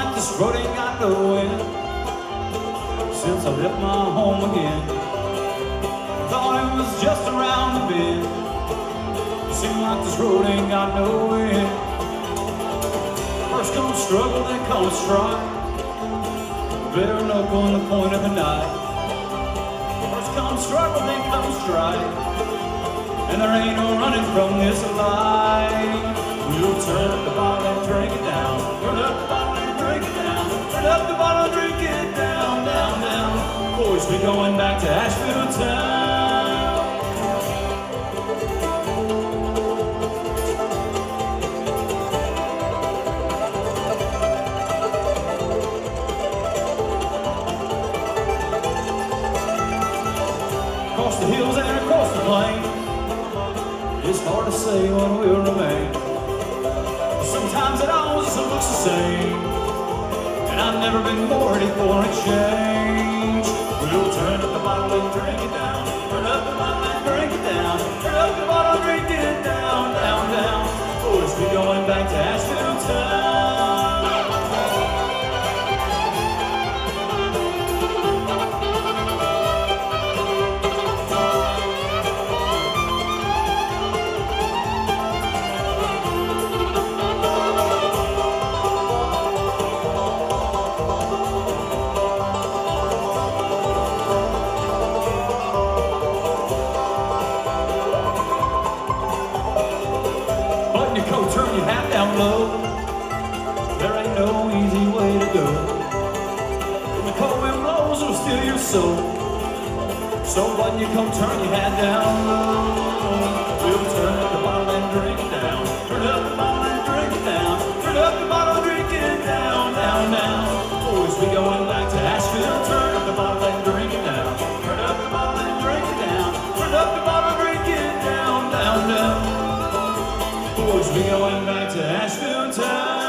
like this road ain't got no end. Since I left my home again, thought it was just around the bend. Seems like this road ain't got no end. First comes struggle, then comes strife. Bare knuckle on the point of the knife. First comes struggle, then comes strife. And there ain't no running from this life. We'll turn up the bottle and drink it down. Turn up the bottle and drink it down. Turn up the bottle and drink it down, down, down. Boys, we going back to Asheville town. Across the hills and across the plains, it's hard to say what will remain. Sometimes it always looks the same, and I've never been more ready for a change. We'll turn up the bottle and drink it down. Turn up the bottle and drink it down. Turn up the bottle and drink it down, down, down. Boys, we going back to Asheville town. Button your coat, turn your hat down low. There ain't no easy way to go. When the cold wind blows, it'll steal your soul. So button your coat, turn your hat down low. We'll turn up the bottle and drink it down. Turn up the bottle and drink it down. Turn up the bottle and drink it down, down, down. Boys, we going back to Asheville. Turn up the bottle and drink it down. Turn up the bottle and drink it down. Turn up the bottle and drink it down, down, down. Boys, we going back to Asheville town.